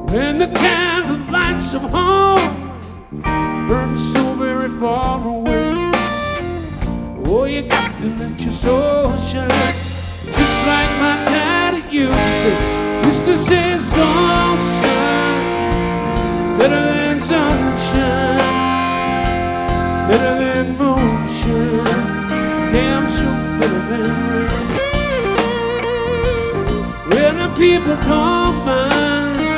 when the candle lights of home burn so very far away. Oh, you got to let your soul shine, just like my daddy used to say, sunshine better than sunshine, better than moonshine, damn sure better than rain. Well, the people don't mind